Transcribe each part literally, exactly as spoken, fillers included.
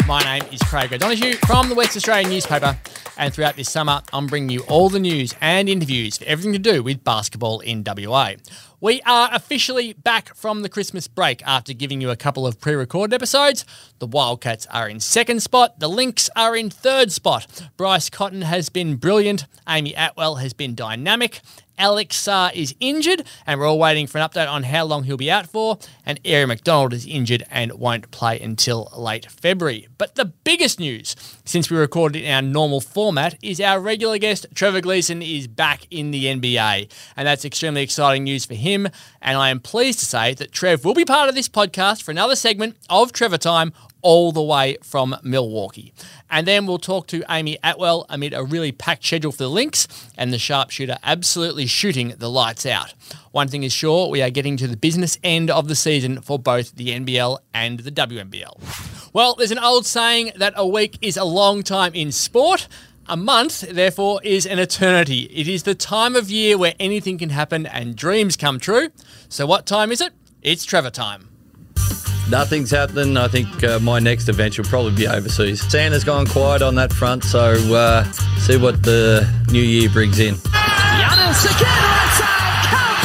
My name is Craig O'Donoghue from the West Australian newspaper, and throughout this summer, I'm bringing you all the news and interviews for everything to do with basketball in W A. We are officially back from the Christmas break after giving you a couple of pre-recorded episodes. The Wildcats are in second spot. The Lynx are in third spot. Bryce Cotton has been brilliant. Amy Atwell has been dynamic. Alex Sarr is injured, and we're all waiting for an update on how long he'll be out for. And Aari McDonald is injured and won't play until late February. But the biggest news, since we recorded in our normal format, is our regular guest, Trevor Gleeson, is back in the N B A. And that's extremely exciting news for him. And I am pleased to say that Trev will be part of this podcast for another segment of Trevor Time, all the way from Milwaukee. And then we'll talk to Amy Atwell amid a really packed schedule for the Lynx and the sharpshooter absolutely shooting the lights out. One thing is sure, we are getting to the business end of the season for both the N B L and the W N B L. Well, there's an old saying that a week is a long time in sport. A month, therefore, is an eternity. It is the time of year where anything can happen and dreams come true. So what time is it? It's Trevor time. Nothing's happening. I think uh, my next adventure will probably be overseas. Santa's gone quiet on that front, so uh, see what the new year brings in. Giannis again, right side, count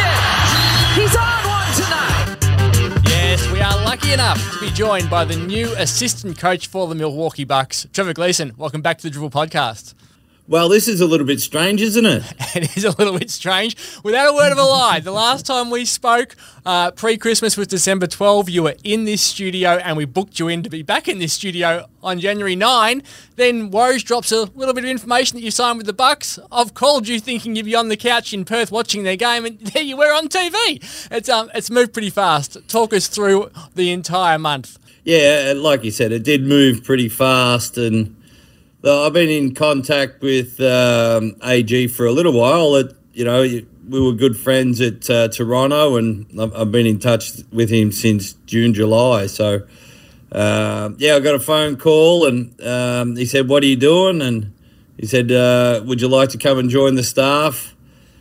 the pocket. He's on one tonight. Yes, we are lucky enough to be joined by the new assistant coach for the Milwaukee Bucks, Trevor Gleeson. Welcome back to the Dribble Podcast. Well, this is a little bit strange, isn't it? It is a little bit strange. Without a word of a lie, the last time we spoke, uh, pre-Christmas was December twelfth. You were in this studio and we booked you in to be back in this studio on January ninth. Then Woj drops a little bit of information that you signed with the Bucks. I've called you thinking you'd be on the couch in Perth watching their game, and there you were on T V. It's um, it's moved pretty fast. Talk us through the entire month. Yeah, like you said, it did move pretty fast, and I've been in contact with um, A G for a little while. It, you know, we were good friends at uh, Toronto, and I've, I've been in touch with him since June, July. So, uh, yeah, I got a phone call, and um, he said, "What are you doing?" And he said, uh, "Would you like to come and join the staff,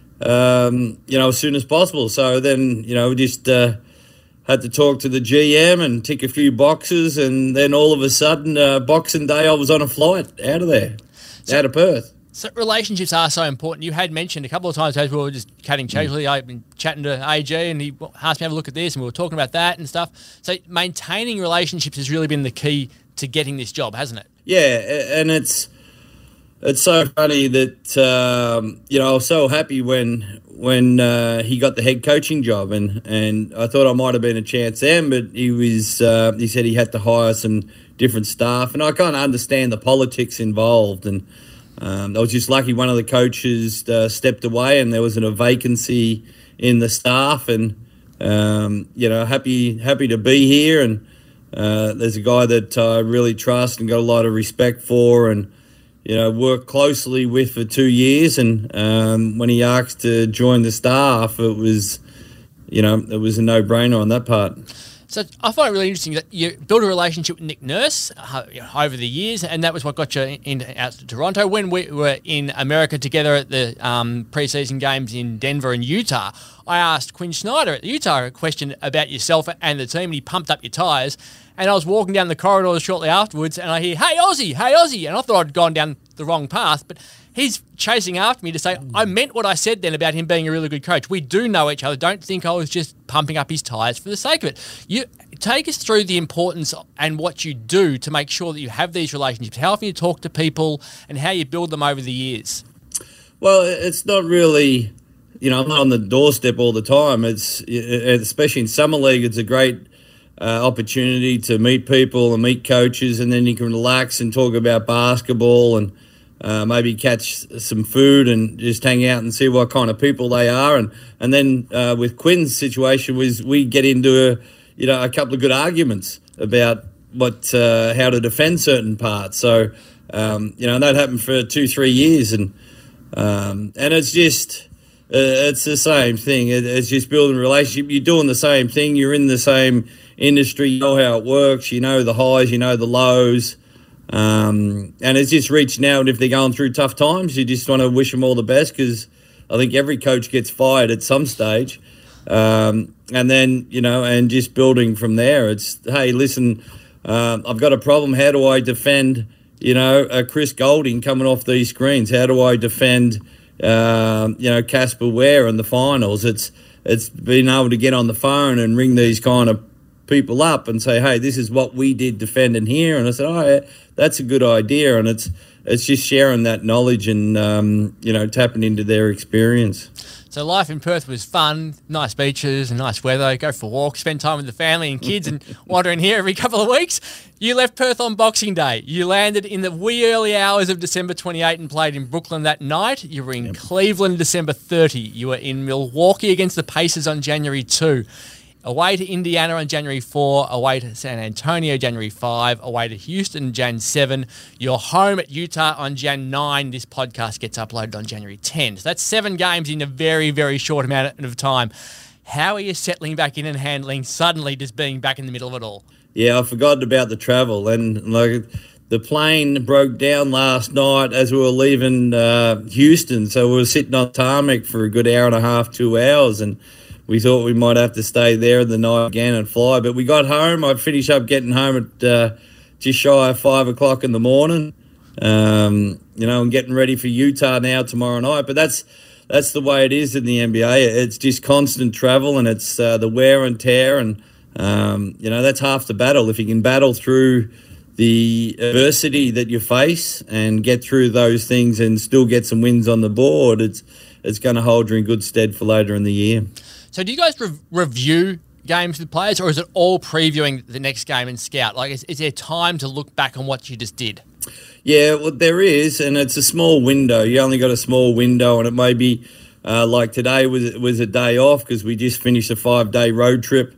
um, you know, as soon as possible?" So then, you know, we just uh, had to talk to the G M and tick a few boxes, and then all of a sudden, uh, Boxing Day, I was on a flight out of there, so, out of Perth. So relationships are so important. You had mentioned a couple of times as we were just chatting casually, mm. I've been chatting to A G and he asked me to have a look at this, and we were talking about that and stuff. So maintaining relationships has really been the key to getting this job, hasn't it? Yeah, and it's it's so funny that, um, you know, I was so happy when when uh, he got the head coaching job, and, and I thought I might have been a chance then, but he was uh, he said he had to hire some different staff, and I kind of understand the politics involved, and um, I was just lucky one of the coaches uh, stepped away and there was a vacancy in the staff, and um, you know, happy happy to be here, and uh, there's a guy that I really trust and got a lot of respect for, and you know, worked closely with for two years. And um, when he asked to join the staff, it was, you know, it was a no-brainer on that part. So I find it really interesting that you built a relationship with Nick Nurse uh, over the years, and that was what got you in, in, out to Toronto. When we were in America together at the um, preseason games in Denver and Utah, I asked Quinn Snyder at Utah a question about yourself and the team, and he pumped up your tyres. And I was walking down the corridors shortly afterwards, and I hear, "Hey, Aussie, hey, Aussie." And I thought I'd gone down the wrong path, but he's chasing after me to say, I meant what I said then about him being a really good coach. We do know each other. Don't think I was just pumping up his tyres for the sake of it. You take us through the importance and what you do to make sure that you have these relationships. How often you talk to people and how you build them over the years. Well, it's not really, you know, I'm not on the doorstep all the time. It's, especially in Summer League, it's a great Uh, opportunity to meet people and meet coaches, and then you can relax and talk about basketball, and uh, maybe catch some food and just hang out and see what kind of people they are. And and then uh, with Quinn's situation was we get into a you know a couple of good arguments about what uh, how to defend certain parts. So um, you know that happened for two three years, and um, and it's just. Uh, it's the same thing. It, it's just building a relationship. You're doing the same thing. You're in the same industry. You know how it works. You know the highs. You know the lows. Um, and it's just reaching out. And if they're going through tough times, you just want to wish them all the best, because I think every coach gets fired at some stage. Um, and then, you know, and just building from there. It's, hey, listen, um, I've got a problem. How do I defend, you know, uh, Chris Goulding coming off these screens? How do I defend, um, you know, Casper Ware in the finals? It's it's being able to get on the phone and ring these kind of people up and say, hey, this is what we did defending here. And I said, oh, yeah, that's a good idea. And it's it's just sharing that knowledge and, um, you know, tapping into their experience. So life in Perth was fun, nice beaches and nice weather, go for walks, spend time with the family and kids and wandering here every couple of weeks. You left Perth on Boxing Day. You landed in the wee early hours of December twenty-eighth and played in Brooklyn that night. You were in yep. Cleveland December thirtieth. You were in Milwaukee against the Pacers on January second. Away to Indiana on January fourth, away to San Antonio January fifth, away to Houston January seventh. You're home at Utah on January ninth. This podcast gets uploaded on January tenth. So that's seven games in a very, very short amount of time. How are you settling back in and handling suddenly just being back in the middle of it all? Yeah, I forgot about the travel. And like the plane broke down last night as we were leaving uh, Houston. So we were sitting on tarmac for a good hour and a half, two hours. And we thought we might have to stay there the night again and fly. But we got home. I finished up getting home at uh, just shy of five o'clock in the morning, um, you know, and getting ready for Utah now tomorrow night. But that's that's the way it is in the N B A. It's just constant travel and it's uh, the wear and tear. And, um, you know, that's half the battle. If you can battle through the adversity that you face and get through those things and still get some wins on the board, it's, it's going to hold you in good stead for later in the year. So do you guys re- review games with players, or is it all previewing the next game and scout? Like, is, is there time to look back on what you just did? Yeah, well, there is, and it's a small window. You only got a small window, and it may be uh, like today was was a day off because we just finished a five-day road trip.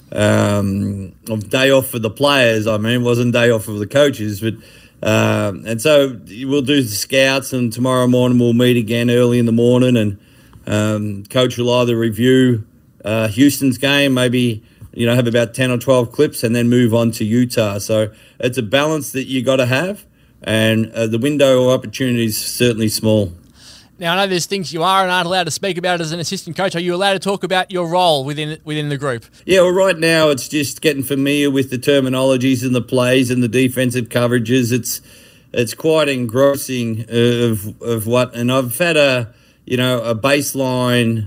Um, day off for the players, I mean, it wasn't a day off for the coaches, but um, and so we'll do the scouts, and tomorrow morning we'll meet again early in the morning, and um, coach will either review Uh, Houston's game, maybe, you know, have about ten or twelve clips and then move on to Utah. So it's a balance that you got to have, and uh, the window of opportunity is certainly small. Now, I know there's things you are and aren't allowed to speak about as an assistant coach. Are you allowed to talk about your role within within the group? Yeah, well, right now it's just getting familiar with the terminologies and the plays and the defensive coverages. It's it's quite engrossing of of what, and I've had a, you know, a baseline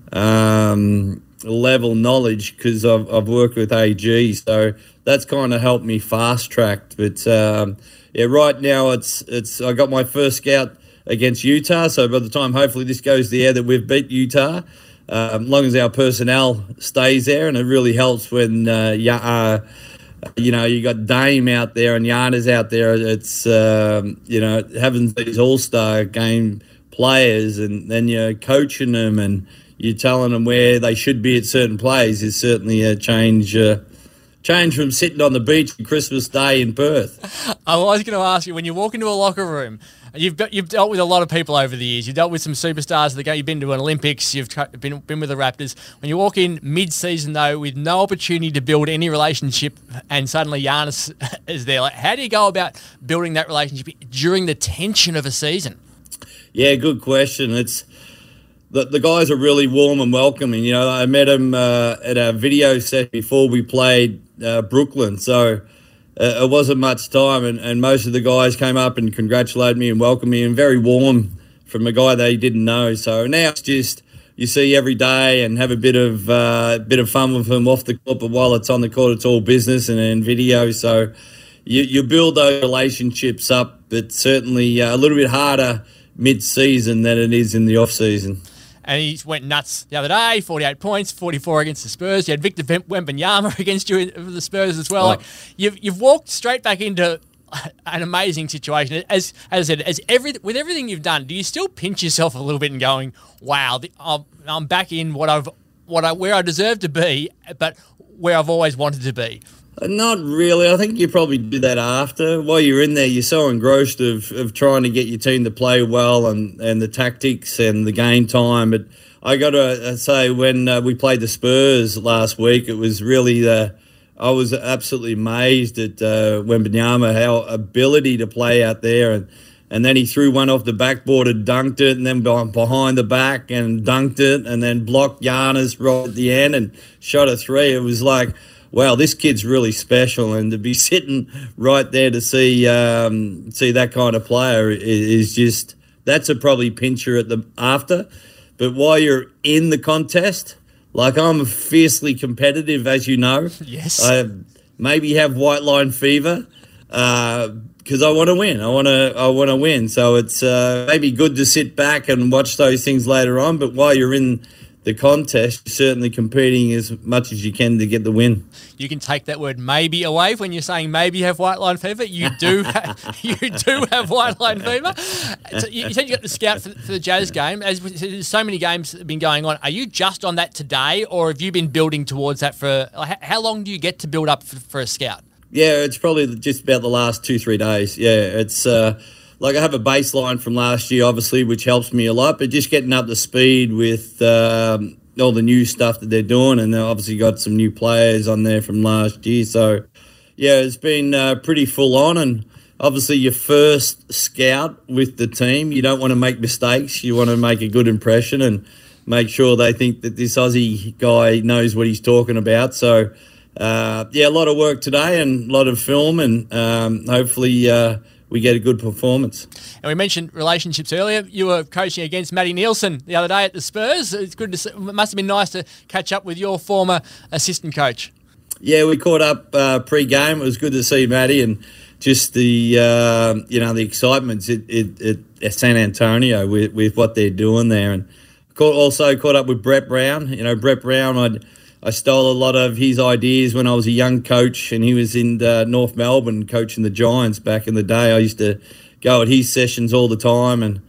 um, level knowledge because I've, I've worked with A G, so that's kind of helped me fast tracked. But um, yeah, right now it's it's I got my first scout against Utah, so by the time hopefully this goes the air that we've beat Utah, uh, as long as our personnel stays there, and it really helps when uh, yeah, uh, you know, you got Dame out there and Giannis out there. It's um, you know, having these all-star game players, and then you're coaching them and you're telling them where they should be at certain plays is certainly a change uh, change from sitting on the beach on Christmas Day in Perth. I was going to ask you, when you walk into a locker room, you've you've dealt with a lot of people over the years. You've dealt with some superstars of the game. You've been to an Olympics. You've been been with the Raptors. When you walk in mid-season, though, with no opportunity to build any relationship, and suddenly Giannis is there, like, how do you go about building that relationship during the tension of a season? Yeah, good question. It's The, the guys are really warm and welcoming. You know, I met them uh, at a video set before we played uh, Brooklyn, so uh, it wasn't much time, and, and most of the guys came up and congratulated me and welcomed me, and very warm from a guy they didn't know. So now it's just you see every day and have a bit of uh, bit of fun with them off the court, but while it's on the court, it's all business and, and video. So you, you build those relationships up, but certainly uh, a little bit harder mid-season than it is in the off-season. And he went nuts the other day, forty-eight points, forty-four against the Spurs. You had Victor Wembanyama against you for the Spurs as well. Oh. Like, you've you've walked straight back into an amazing situation. As as I said, as every with everything you've done, do you still pinch yourself a little bit and going, "Wow, the, I'm, I'm back in what I've what I where I deserve to be, but where I've always wanted to be"? Not really. I think you probably do that after. While you're in there, you're so engrossed of, of trying to get your team to play well and, and the tactics and the game time. But I got to say, when uh, we played the Spurs last week, it was really the I was absolutely amazed at uh, Wembanyama, how ability to play out there. And, and then he threw one off the backboard and dunked it, and then behind the back and dunked it, and then blocked Giannis right at the end and shot a three. It was like, wow, this kid's really special, and to be sitting right there to see um, see that kind of player is, is just, that's a probably pincher at the after. But while you're in the contest, like I'm fiercely competitive, as you know. Yes. I maybe have white line fever because uh, I want to win. I want to I want to win. So it's uh, maybe good to sit back and watch those things later on. But while you're in the contest, you're certainly competing as much as you can to get the win. You can take that word maybe away when you're saying maybe you have white line fever. You do ha- you do have white line fever. So you, you said you got the scout for, for the Jazz game. As there's so many games that have been going on, are you just on that today, or have you been building towards that for like, how long do you get to build up for, for a scout? Yeah, it's probably just about the last two, three days. Yeah, it's uh, like I have a baseline from last year, obviously, which helps me a lot, but just getting up to speed with um, all the new stuff that they're doing, and they've obviously got some new players on there from last year. So, yeah, it's been uh, pretty full on, and obviously your first scout with the team, you don't want to make mistakes. You want to make a good impression and make sure they think that this Aussie guy knows what he's talking about. So, Uh, yeah, a lot of work today and a lot of film, and um, hopefully uh, we get a good performance. And we mentioned relationships earlier. You were coaching against Matty Nielsen the other day at the Spurs. It's good to see, it must have been nice to catch up with your former assistant coach. Yeah, we caught up uh, pre-game. It was good to see Matty, and just the uh, you know the excitement at, at, at San Antonio with, with what they're doing there, and caught, also caught up with Brett Brown. You know, Brett Brown, I'd I stole a lot of his ideas when I was a young coach, and he was in uh, North Melbourne coaching the Giants back in the day. I used to go at his sessions all the time, and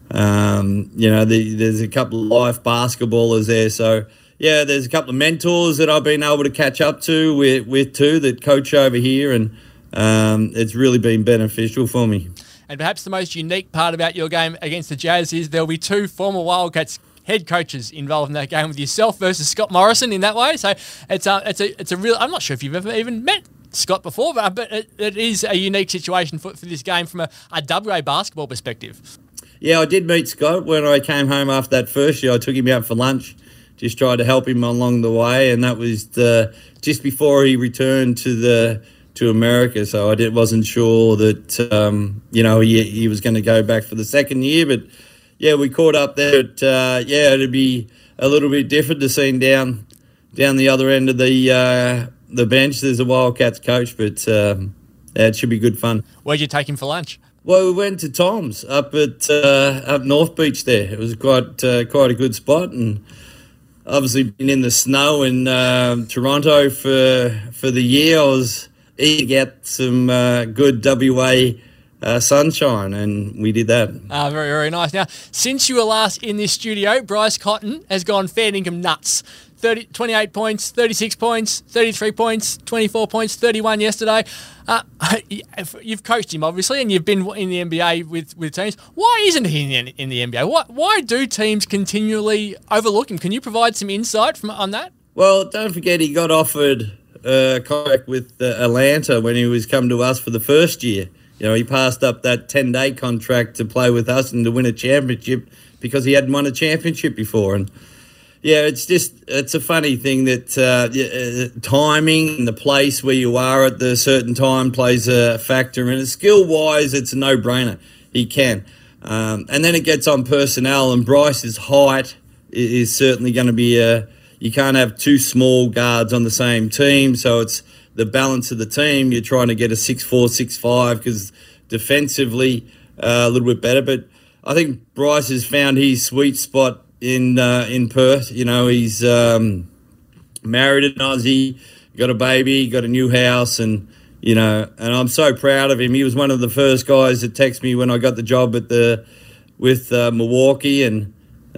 um, you know, the, there's a couple of life basketballers there. So yeah, there's a couple of mentors that I've been able to catch up to with, with too that coach over here, and um, it's really been beneficial for me. And perhaps the most unique part about your game against the Jazz is there'll be two former Wildcats head coaches involved in that game with yourself versus Scott Morrison in that way. So it's a, it's a, it's a real, I'm not sure if you've ever even met Scott before, but, but it, it is a unique situation for, for this game from a, a W A basketball perspective. Yeah, I did meet Scott when I came home after that first year. I took him out for lunch, just tried to help him along the way, and that was the, just before he returned to the to America. So I did, wasn't sure that, um, you know, he, he was going to go back for the second year, but yeah, we caught up there. But, uh, yeah, it'd be a little bit different to see him down down the other end of the uh, the bench. There's a Wildcats coach, but um, yeah, it should be good fun. Where'd you take him for lunch? Well, we went to Tom's up at uh, up North Beach there. It was quite uh, quite a good spot, and obviously been in the snow in uh, Toronto for for the year. I was eager to get some uh, good W A Uh, sunshine, and we did that. Ah, very, very nice. Now, since you were last in this studio, Bryce Cotton has gone fair dinkum nuts. thirty, twenty-eight points, thirty-six points, thirty-three points, twenty-four points, thirty-one yesterday. Uh, you've coached him, obviously, and you've been in the N B A with, with teams. Why isn't he in the, in the N B A? Why, why do teams continually overlook him? Can you provide some insight from on that? Well, don't forget he got offered a contract with uh, Atlanta when he was come to us for the first year. You know, he passed up that ten-day contract to play with us and to win a championship because he hadn't won a championship before. And, yeah, it's just, it's a funny thing that uh, timing and the place where you are at the certain time plays a factor. And skill-wise, it's a no-brainer. He can. Um, and then it gets on personnel, and Bryce's height is certainly going to be a, you can't have two small guards on the same team, so it's the balance of the team. You're trying to get a six four, six five because defensively uh, a little bit better. But I think Bryce has found his sweet spot in uh, in Perth. You know, he's um, married an Aussie, got a baby, got a new house, and you know, and I'm so proud of him. He was one of the first guys that texted me when I got the job at the with uh, Milwaukee, and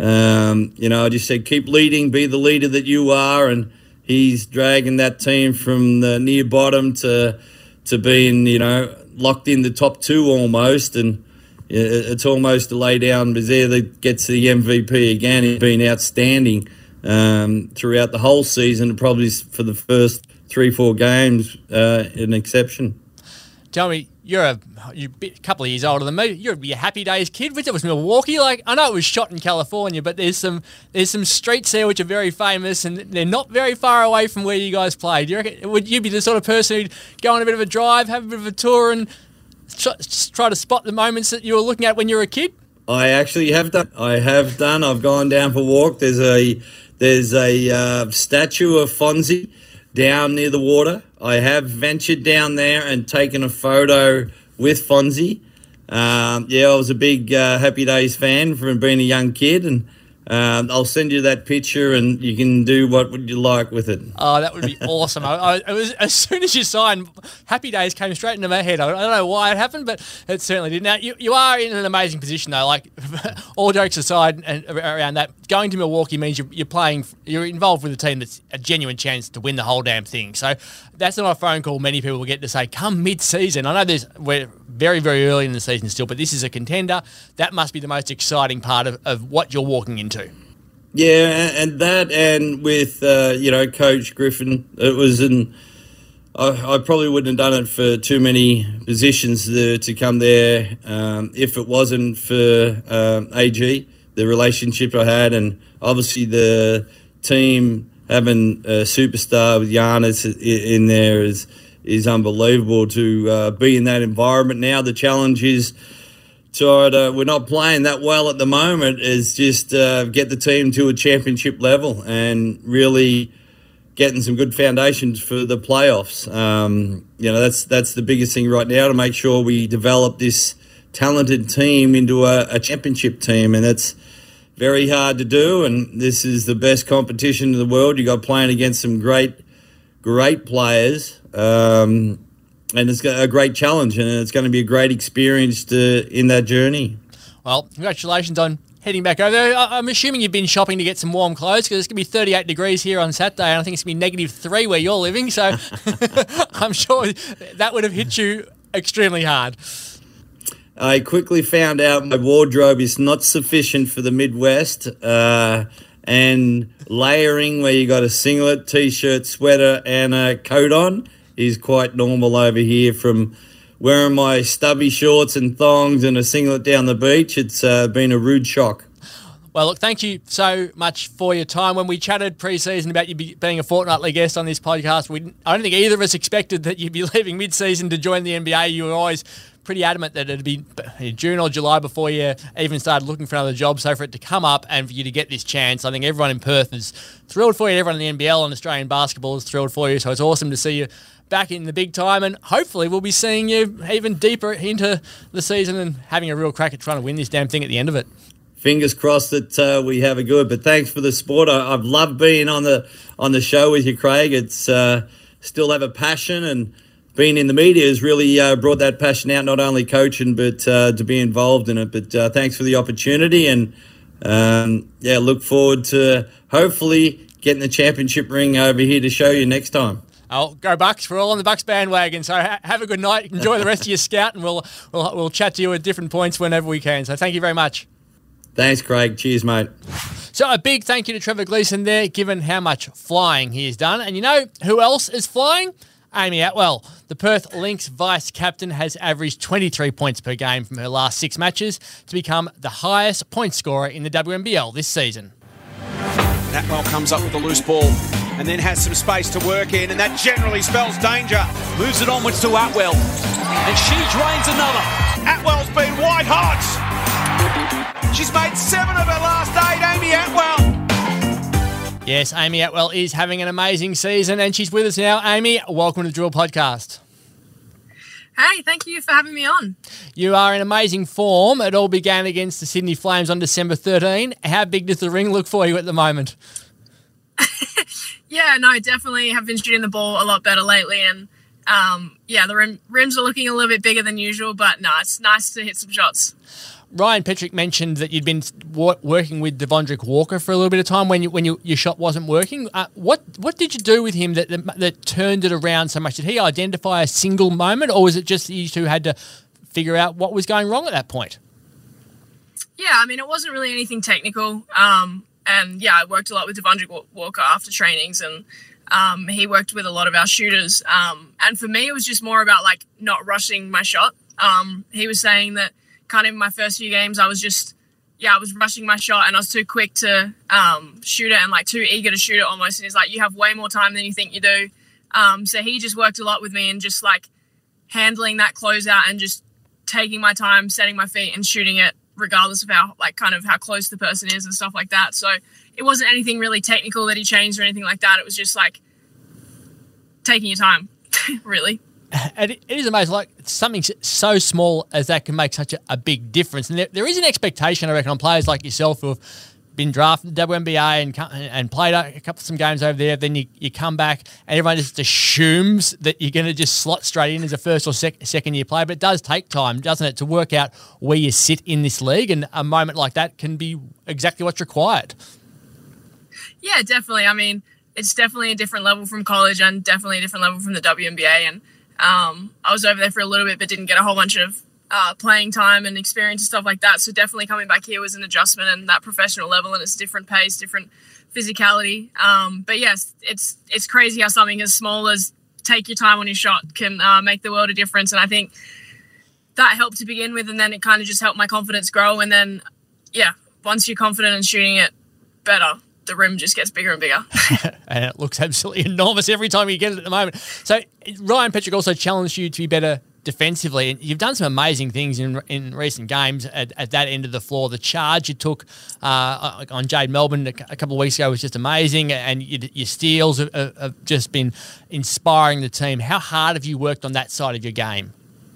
um, you know, I just said, keep leading, be the leader that you are, and he's dragging that team from the near bottom to to being, you know, locked in the top two almost, and it's almost a lay down. But there that gets the M V P again. He's been outstanding um, throughout the whole season, probably for the first three, four games, uh, an exception. tell me, you're a, you're a bit, couple of years older than me. You're a Happy Days kid. Which was Milwaukee. Like, I know it was shot in California, but there's some there's some streets there which are very famous, and they're not very far away from where you guys played. Do you reckon, would you be the sort of person who'd go on a bit of a drive, have a bit of a tour, and try to spot the moments that you were looking at when you were a kid? I actually have done. I have done. I've gone down for a walk. There's a there's a uh, statue of Fonzie down near the water. I have ventured down there and taken a photo with Fonzie. Um, yeah, I was a big uh, Happy Days fan from being a young kid, and um, I'll send you that picture, and you can do what would you like with it. Oh, that would be awesome. I, I, it was, as soon as you signed, Happy Days came straight into my head. I, I don't know why it happened, but it certainly did. Now, you, you are in an amazing position, though. Like, all jokes aside and around that, going to Milwaukee means you're, you're playing, you're involved with a team that's a genuine chance to win the whole damn thing. So that's not a phone call many people will get to say, come mid-season. I know there's we're very, very early in the season still, but this is a contender. That must be the most exciting part of, of what you're walking into. Yeah, and that, and with uh, you know, Coach Griffin, it was an. I, I probably wouldn't have done it for too many positions to, to come there um, if it wasn't for um, A G, the relationship I had, and obviously the team having a superstar with Giannis in there is is unbelievable to uh, be in that environment. Now the challenge is. So uh, we're not playing that well at the moment, is just uh, get the team to a championship level and really getting some good foundations for the playoffs. Um, you know, that's that's the biggest thing right now, to make sure we develop this talented team into a, a championship team, and that's very hard to do, and this is the best competition in the world. You got playing against some great, great players. Um And it's a great challenge, and it's going to be a great experience to, in that journey. Well, congratulations on heading back over there. I'm assuming you've been shopping to get some warm clothes, because it's going to be thirty-eight degrees here on Saturday, and I think it's going to be negative three where you're living, so I'm sure that would have hit you extremely hard. I quickly found out my wardrobe is not sufficient for the Midwest, uh, and layering where you got a singlet, T-shirt, sweater, and a coat on is quite normal over here. From wearing my stubby shorts and thongs and a singlet down the beach, it's uh, been a rude shock. Well, look, thank you so much for your time. When we chatted pre-season about you be, being a fortnightly guest on this podcast, we, I don't think either of us expected that you'd be leaving mid-season to join the N B A. You were always pretty adamant that it'd be June or July before you even started looking for another job. So for it to come up and for you to get this chance, I think everyone in Perth is thrilled for you. Everyone in the N B L and Australian basketball is thrilled for you. So it's awesome to see you back in the big time, and hopefully we'll be seeing you even deeper into the season and having a real crack at trying to win this damn thing at the end of it. Fingers crossed that uh, we have a good. But thanks for the support. I, I've loved being on the on the show with you, Craig. It's uh, still have a passion, and being in the media has really uh, brought that passion out. Not only coaching, but uh, to be involved in it. But uh, thanks for the opportunity, and um, yeah, look forward to hopefully getting the championship ring over here to show you next time. Oh, go Bucks! We're all on the Bucks bandwagon. So ha- have a good night. Enjoy the rest of your scout, and we'll we'll we'll chat to you at different points whenever we can. So thank you very much. Thanks, Craig. Cheers, mate. So a big thank you to Trevor Gleeson there, given how much flying he has done. And you know who else is flying? Amy Atwell. The Perth Lynx vice captain has averaged twenty-three points per game from her last six matches to become the highest point scorer in the W N B L this season. Atwell comes up with the loose ball and then has some space to work in, and that generally spells danger. Moves it onwards to Atwell, and she drains another. Atwell's been white hot. She's made seven of her last eight, Amy Atwell. Yes, Amy Atwell is having an amazing season, and she's with us now. Amy, welcome to the Drill Podcast. Hey, thank you for having me on. You are in amazing form. It all began against the Sydney Flames on December thirteenth. How big does the ring look for you at the moment? Yeah, no, definitely have been shooting the ball a lot better lately, and um, yeah, the rim, rims are looking a little bit bigger than usual, but no, it's nice to hit some shots. Ryan Petrick mentioned that you'd been w- working with Devondrick Walker for a little bit of time when you, when you, your shot wasn't working. Uh, what what did you do with him that, that that turned it around so much? Did he identify a single moment, or was it just that you two had to figure out what was going wrong at that point? Yeah, I mean, it wasn't really anything technical. Um, and yeah, I worked a lot with Devondrick Walker after trainings, and Um, he worked with a lot of our shooters. Um, and for me, it was just more about like not rushing my shot. Um, he was saying that kind of in my first few games, I was just, yeah, I was rushing my shot and I was too quick to um, shoot it and like too eager to shoot it almost. And he's like, you have way more time than you think you do. Um, so he just worked a lot with me and just like handling that closeout and just taking my time, setting my feet and shooting it regardless of how, like kind of how close the person is and stuff like that. So it wasn't anything really technical that he changed or anything like that. It was just like taking your time, really. And it, it is amazing, like something so small as that can make such a, a big difference. And there, there is an expectation, I reckon, on players like yourself who have been drafted to the W N B A and and played a couple of some games over there. Then you, you come back and everyone just assumes that you're going to just slot straight in as a first or sec, second year player. But it does take time, doesn't it, to work out where you sit in this league. And a moment like that can be exactly what's required. Yeah, definitely. I mean, it's definitely a different level from college and definitely a different level from the W N B A. And um, I was over there for a little bit but didn't get a whole bunch of uh, playing time and experience and stuff like that. So definitely coming back here was an adjustment and that professional level, and it's different pace, different physicality. Um, but yes, it's it's crazy how something as small as take your time on your shot can uh, make the world a difference. And I think that helped to begin with, and then it kind of just helped my confidence grow. And then, yeah, once you're confident in shooting it better, the rim just gets bigger and bigger. And it looks absolutely enormous every time you get it at the moment. So Ryan Petrik also challenged you to be better defensively, and you've done some amazing things in in recent games at, at that end of the floor. The charge you took uh, on Jade Melbourne a, a couple of weeks ago was just amazing, and you, your steals have, have just been inspiring the team. How hard have you worked on that side of your game?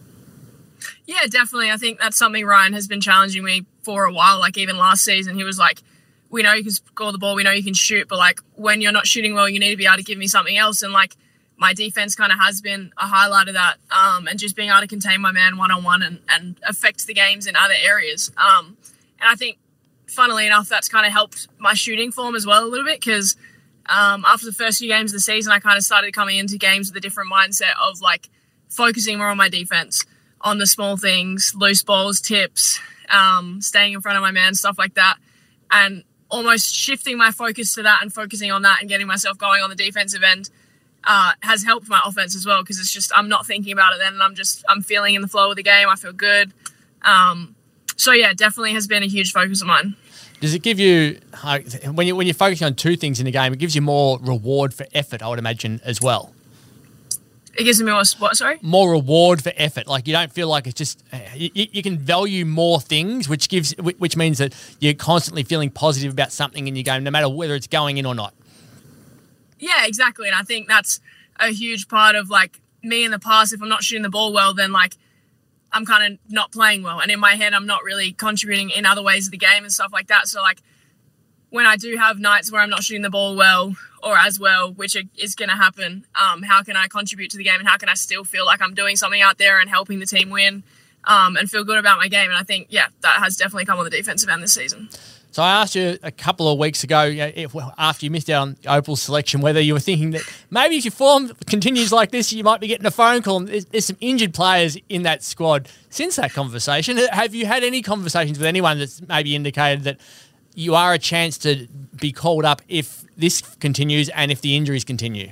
Yeah, definitely. I think that's something Ryan has been challenging me for a while. Like even last season, he was like, we know you can score the ball, we know you can shoot, but like when you're not shooting well, you need to be able to give me something else. And like my defense kind of has been a highlight of that, um, and just being able to contain my man one-on-one and, and affect the games in other areas. Um, and I think, funnily enough, that's kind of helped my shooting form as well a little bit, because um, after the first few games of the season, I kind of started coming into games with a different mindset of like focusing more on my defense, on the small things, loose balls, tips, um, staying in front of my man, stuff like that. And almost shifting my focus to that and focusing on that and getting myself going on the defensive end uh, has helped my offense as well, because it's just I'm not thinking about it then, and I'm just I'm feeling in the flow of the game. I feel good. Um, so yeah, definitely has been a huge focus of mine. Does it give you uh, when you when you're focusing on two things in the game, it gives you more reward for effort, I would imagine, as well? It gives me more what? Sorry, more reward for effort. Like you don't feel like it's just you, you can value more things, which gives which means that you're constantly feeling positive about something in your game, no matter whether it's going in or not. Yeah, exactly. And I think that's a huge part of like me in the past. If I'm not shooting the ball well, then like I'm kind of not playing well, and in my head I'm not really contributing in other ways of the game and stuff like that. So like when I do have nights where I'm not shooting the ball well or as well, which is going to happen, um, how can I contribute to the game, and how can I still feel like I'm doing something out there and helping the team win, um, and feel good about my game? And I think, yeah, that has definitely come on the defensive end this season. So I asked you a couple of weeks ago, you know, if, well, after you missed out on Opal's selection, whether you were thinking that maybe if your form continues like this, you might be getting a phone call. There's, there's some injured players in that squad. Since that conversation, have you had any conversations with anyone that's maybe indicated that you are a chance to be called up if this continues and if the injuries continue?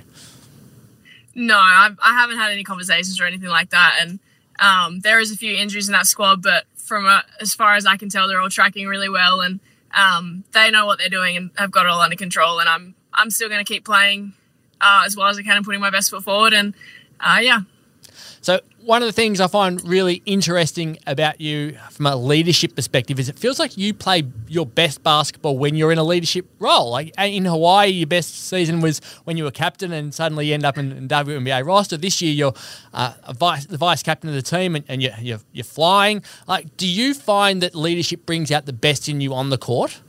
No, I've, I haven't had any conversations or anything like that. And um, there is a few injuries in that squad, but from a, as far as I can tell, they're all tracking really well, and um, they know what they're doing and have got it all under control. And I'm I'm still going to keep playing uh, as well as I can and putting my best foot forward. And uh, yeah. So one of the things I find really interesting about you from a leadership perspective is it feels like you play your best basketball when you're in a leadership role. Like in Hawaii, your best season was when you were captain, and suddenly you end up in, in W N B A roster. This year, you're uh, a vice, the vice captain of the team, and, and you're, you're you're flying. Like, do you find that leadership brings out the best in you on the court?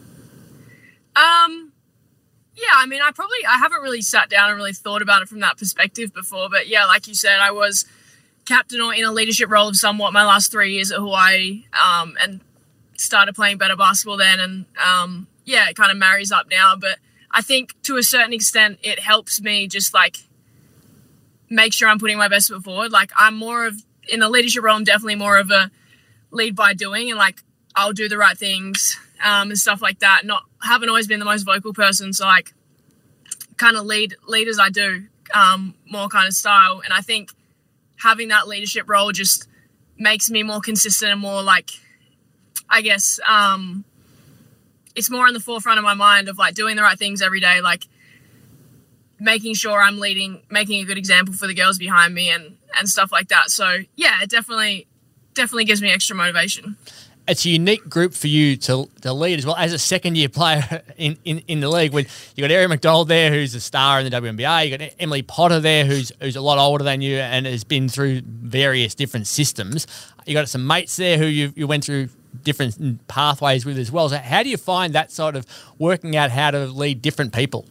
Um. Yeah, I mean, I probably, I haven't really sat down and really thought about it from that perspective before. But yeah, like you said, I was captain or in a leadership role of somewhat my last three years at Hawaii, um, and started playing better basketball then. And um, yeah, it kind of marries up now. But I think to a certain extent, it helps me just like make sure I'm putting my best foot forward. Like I'm more of, in a leadership role, I'm definitely more of a lead by doing, and like I'll do the right things um, and stuff like that. Not haven't always been the most vocal person, so like kind of lead lead as I do, um, more kind of style. And I think having that leadership role just makes me more consistent and more like, I guess, um, it's more in the forefront of my mind of like doing the right things every day, like making sure I'm leading, making a good example for the girls behind me and, and stuff like that. So yeah, it definitely, definitely gives me extra motivation. It's a unique group for you to to lead as well as a second year player in, in, in the league. With you got Erin McDonald there, who's a star in the W N B A. You got Emily Potter there, who's who's a lot older than you and has been through various different systems. You got some mates there who you you went through different pathways with as well. So how do you find that sort of working out how to lead different people?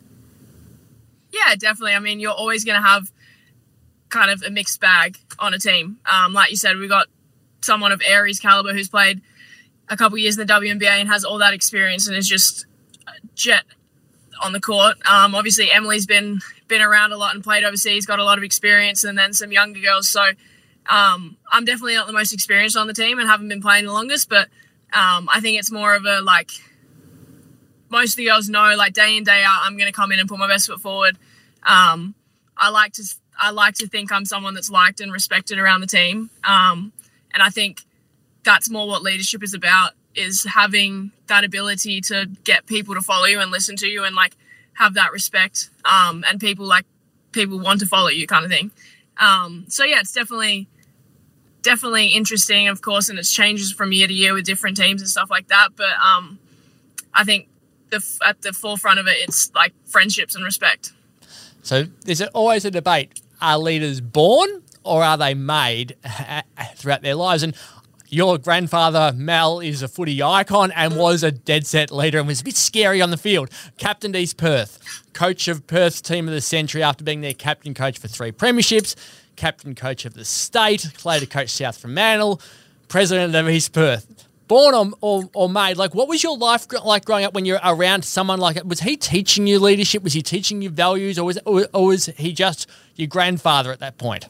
Yeah, definitely. I mean, you're always going to have kind of a mixed bag on a team. Um, like you said, we got someone of Aries caliber who's played a couple of years in the W N B A and has all that experience and is just jet on the court. Um, obviously, Emily's been been around a lot and played overseas, got a lot of experience, and then some younger girls. So um, I'm definitely not the most experienced on the team and haven't been playing the longest, but um, I think it's more of a, like, most of the girls know, like, day in, day out, I'm going to come in and put my best foot forward. Um, I like to I like to think I'm someone that's liked and respected around the team. Um, and I think that's more what leadership is about, is having that ability to get people to follow you and listen to you and like have that respect. Um, and people like people want to follow you kind of thing. Um, so yeah, it's definitely, definitely interesting, of course, and it changes from year to year with different teams and stuff like that. But um, I think the, at the forefront of it, it's like friendships and respect. So there's always a debate. Are leaders born or are they made throughout their lives? And your grandfather, Mel, is a footy icon and was a dead set leader and was a bit scary on the field. Captained East Perth, coach of Perth's team of the century after being their captain coach for three premierships, captain coach of the state, later coach South Fremantle, president of East Perth. Born or, or, or made, like, what was your life like growing up when you're around someone like it? Was he teaching you leadership? Was he teaching you values, or was or, or was he just your grandfather at that point?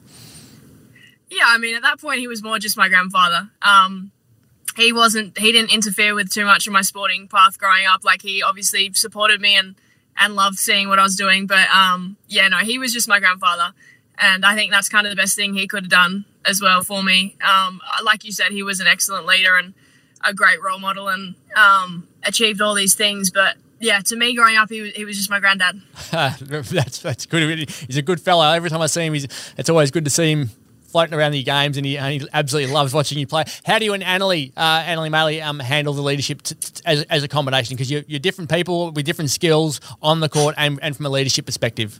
Yeah, I mean, at that point, he was more just my grandfather. Um, he wasn't, he didn't interfere with too much of my sporting path growing up. Like, he obviously supported me and, and loved seeing what I was doing. But, um, yeah, no, he was just my grandfather. And I think that's kind of the best thing he could have done as well for me. Um, like you said, he was an excellent leader and a great role model and um, achieved all these things. But, yeah, to me growing up, he was, he was just my granddad. that's that's good. He's a good fellow. Every time I see him, he's, it's always good to see him floating around the games, and he, and he absolutely loves watching you play. How do you and Annalie, uh, Annalie Maley um, handle the leadership t- t- as, as a combination? Because you're, you're different people with different skills on the court and, and from a leadership perspective.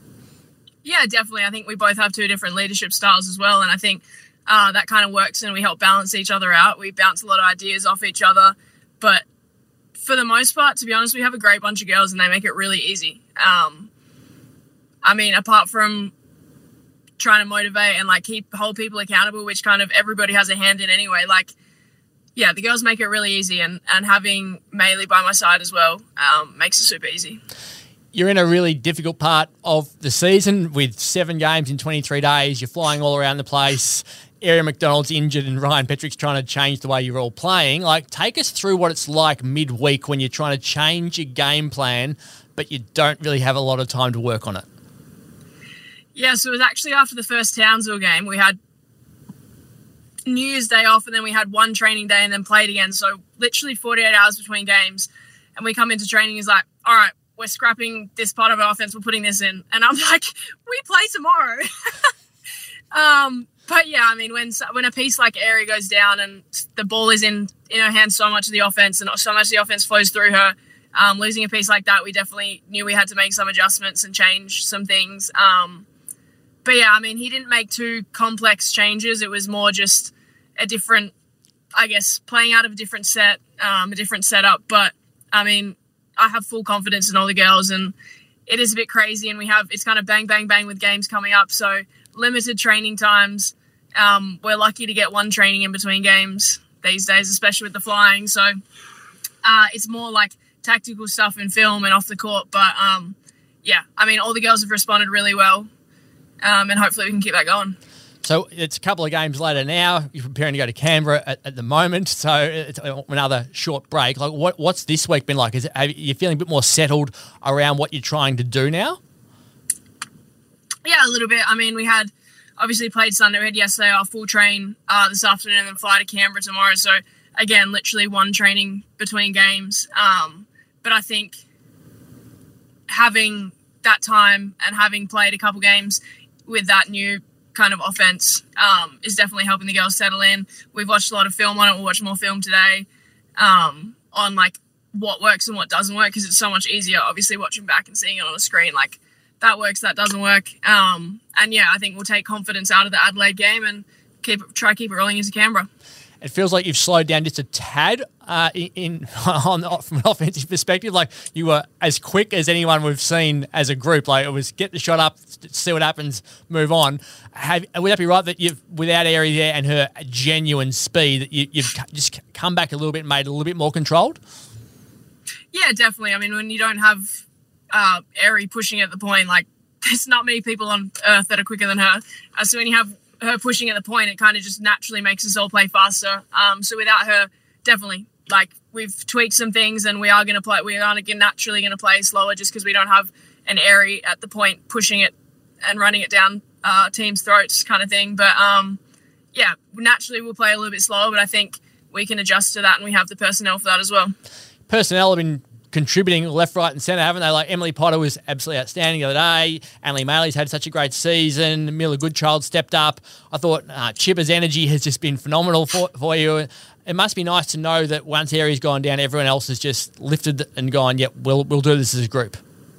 Yeah, definitely. I think we both have two different leadership styles as well, and I think uh, that kind of works and we help balance each other out. We bounce a lot of ideas off each other, but for the most part, to be honest, we have a great bunch of girls and they make it really easy. Um, I mean, apart from trying to motivate and like keep hold people accountable, which kind of everybody has a hand in anyway, like, yeah, the girls make it really easy, and, and having Maylee by my side as well um, makes it super easy. You're in a really difficult part of the season with seven games in twenty-three days. You're flying all around the place. Erin McDonald's injured and Ryan Petrick's trying to change the way you're all playing. Like, take us through what it's like midweek when you're trying to change your game plan, but you don't really have a lot of time to work on it. Yeah, so it was actually after the first Townsville game. We had New Year's Day off, and then we had one training day and then played again. So literally forty-eight hours between games. And we come into training, is like, all right, we're scrapping this part of our offense, we're putting this in. And I'm like, we play tomorrow. um, but yeah, I mean, when when a piece like Aerie goes down and the ball is in, in her hands, so much of the offense and so much of the offense flows through her, um, losing a piece like that, we definitely knew we had to make some adjustments and change some things. Um, but yeah, I mean, he didn't make too complex changes. It was more just a different, I guess, playing out of a different set, um, a different setup. But I mean, I have full confidence in all the girls, and it is a bit crazy, and we have, it's kind of bang, bang, bang with games coming up. So limited training times. Um, we're lucky to get one training in between games these days, especially with the flying. So uh, it's more like tactical stuff in film and off the court. But um, yeah, I mean, all the girls have responded really well, um, and hopefully we can keep that going. So it's a couple of games later now. You're preparing to go to Canberra at, at the moment, so it's another short break. Like, what what's this week been like? Is it, are you feeling a bit more settled around what you're trying to do now? Yeah, a little bit. I mean, we had obviously played Sunday. We had yesterday our full train uh, this afternoon and then fly to Canberra tomorrow. So, again, literally one training between games. Um, but I think having that time and having played a couple games with that new kind of offense um, is definitely helping the girls settle in. We've watched a lot of film on it. We'll watch more film today um, on, like, what works and what doesn't work, because it's so much easier, obviously, watching back and seeing it on a screen. Like, that works, that doesn't work. Um, and, yeah, I think we'll take confidence out of the Adelaide game and keep it, try keep it rolling into Canberra. It feels like you've slowed down just a tad uh, in, in on the, from an offensive perspective. Like, you were as quick as anyone we've seen as a group. Like, it was get the shot up, see what happens, move on. Have, would that be right that you've, without Airey there and her genuine speed, that you, you've just come back a little bit and made it a little bit more controlled? Yeah, definitely. I mean, when you don't have uh, Airey pushing at the point, like, there's not many people on earth that are quicker than her. Uh, so when you have her pushing at the point, it kind of just naturally makes us all play faster. Um, so without her, definitely, like, we've tweaked some things, and we are going to play. We are naturally going to play slower just because we don't have an Airey at the point pushing it and running it down uh, teams' throats, kind of thing. But um, yeah, naturally we'll play a little bit slower, but I think we can adjust to that, and we have the personnel for that as well. Personnel have been contributing left, right and centre, haven't they? Like, Emily Potter was absolutely outstanding the other day. Annalie Maley's had such a great season. Mila Goodchild stepped up. I thought uh, Chipper's energy has just been phenomenal for, for you. It must be nice to know that once Airey's gone down, everyone else has just lifted and gone, yep, we'll, we'll do this as a group.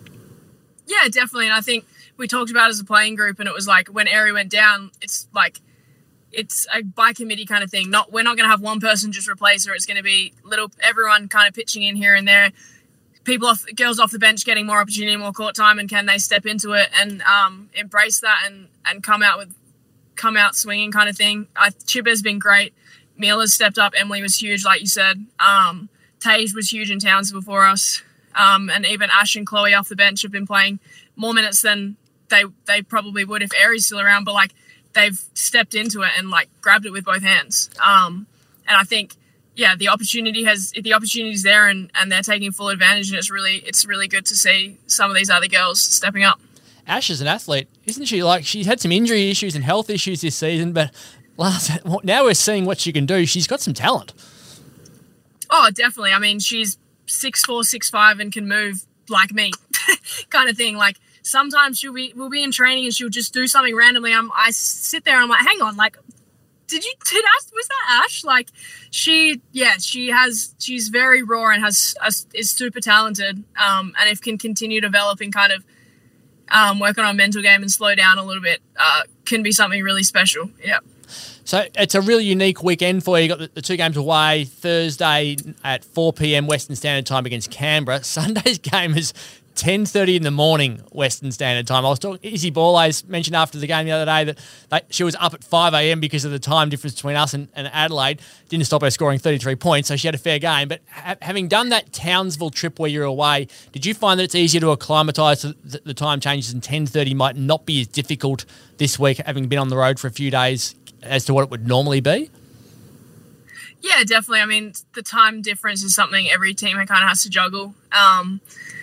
Yeah, definitely. And I think we talked about it as a playing group, and it was like when Airey went down, it's like it's a by committee kind of thing. Not We're not going to have one person just replace her. It's going to be little everyone kind of pitching in here and there. People off, girls off the bench getting more opportunity, more court time, and can they step into it and um, embrace that and, and come out with come out swinging kind of thing. I, Chipper's been great. Mila's stepped up. Emily was huge, like you said. Um, Tage was huge in Townsville for us, um, and even Ash and Chloe off the bench have been playing more minutes than they they probably would if Airey's still around. But like they've stepped into it and like grabbed it with both hands. Um, and I think. Yeah, the opportunity has the opportunity's there, and, and they're taking full advantage, and it's really it's really good to see some of these other girls stepping up. Ash is an athlete, isn't she? Like, she's had some injury issues and health issues this season, but last now we're seeing what she can do. She's got some talent. Oh, definitely. I mean, she's six four, six five, and can move like me, kind of thing. Like sometimes she'll be we'll be in training and she'll just do something randomly. I'm I sit there and I'm like, hang on, like. Did you, did Ash, was that Ash? Like, she, yeah, she has, she's very raw and has, is super talented, um, and if can continue developing kind of, um, work on our mental game and slow down a little bit, uh, can be something really special. Yeah. So it's a really unique weekend for you. You got the, the two games away, Thursday at four p.m. Western Standard Time against Canberra. Sunday's game is ten thirty in the morning Western Standard Time. I was talking, Izzy Borlase mentioned after the game the other day that they, she was up at five a.m. because of the time difference between us and, and Adelaide. Didn't stop her scoring thirty-three points, so she had a fair game. But ha- having done that Townsville trip where you're away, did you find that it's easier to acclimatise to the, the time changes and ten thirty might not be as difficult this week, having been on the road for a few days, as to what it would normally be? Yeah, definitely. I mean, the time difference is something every team kind of has to juggle. Um,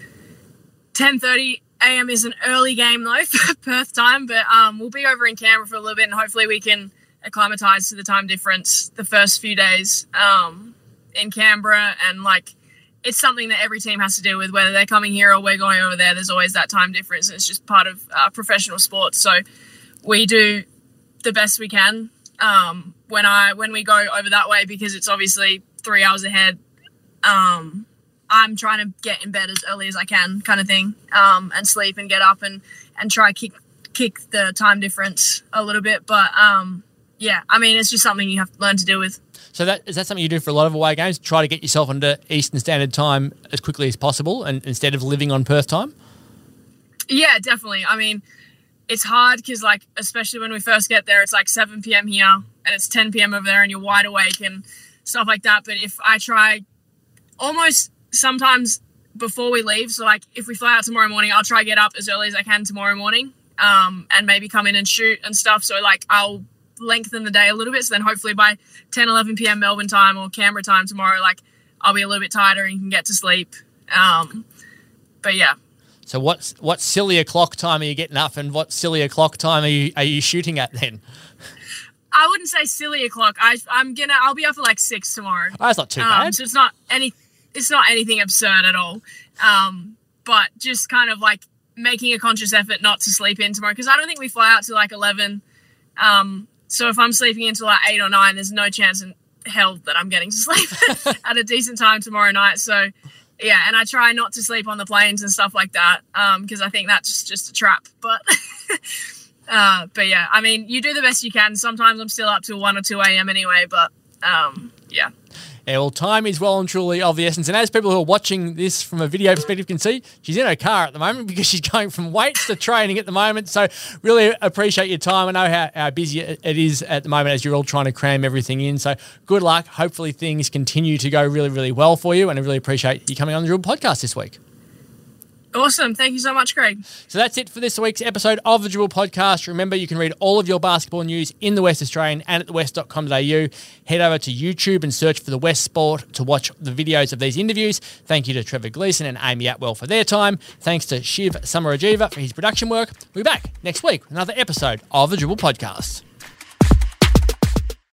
ten thirty a.m. is an early game, though, for Perth time, but um, we'll be over in Canberra for a little bit, and hopefully we can acclimatise to the time difference the first few days um, in Canberra. And, like, it's something that every team has to deal with, whether they're coming here or we're going over there. There's always that time difference, and it's just part of uh, professional sports. So we do the best we can um, when I when we go over that way, because it's obviously three hours ahead. Um I'm trying to get in bed as early as I can, kind of thing, um, and sleep and get up and, and try kick kick the time difference a little bit. But, um, yeah, I mean, it's just something you have to learn to deal with. So that is that something you do for a lot of away games? Try to get yourself into Eastern Standard Time as quickly as possible, and instead of living on Perth time? Yeah, definitely. I mean, it's hard because, like, especially when we first get there, it's like seven p.m. here and it's ten p.m. over there and you're wide awake and stuff like that. But if I try almost – sometimes before we leave, so like if we fly out tomorrow morning, I'll try to get up as early as I can tomorrow morning, um, and maybe come in and shoot and stuff. So like I'll lengthen the day a little bit. So then hopefully by ten, eleven p.m. Melbourne time or Canberra time tomorrow, like I'll be a little bit tighter and can get to sleep. Um, but yeah. So what's what silly o'clock time are you getting up, and what silly o'clock time are you are you shooting at then? I wouldn't say silly o'clock. I I'm gonna I'll be up at like six tomorrow. Oh, that's not too um, bad. So it's not any it's not anything absurd at all. Um, but just kind of like making a conscious effort not to sleep in tomorrow, because I don't think we fly out till like eleven. Um, so if I'm sleeping until like eight or nine, there's no chance in hell that I'm getting to sleep at a decent time tomorrow night. So yeah, and I try not to sleep on the planes and stuff like that, um, because I think that's just a trap. But uh, but yeah, I mean, you do the best you can. Sometimes I'm still up till one or two a.m. anyway, but um, yeah. Yeah, well, time is well and truly of the essence. And as people who are watching this from a video perspective can see, she's in her car at the moment because she's going from weights to training at the moment. So really appreciate your time. I know how, how busy it is at the moment as you're all trying to cram everything in. So good luck. Hopefully things continue to go really, really well for you. And I really appreciate you coming on the Dribble podcast this week. Awesome. Thank you so much, Craig. So that's it for this week's episode of the Dribble Podcast. Remember, you can read all of your basketball news in the West Australian and at the west dot com dot a u. Head over to YouTube and search for the West Sport to watch the videos of these interviews. Thank you to Trevor Gleeson and Amy Atwell for their time. Thanks to Shiv Samarajiva for his production work. We'll be back next week with another episode of the Dribble Podcast.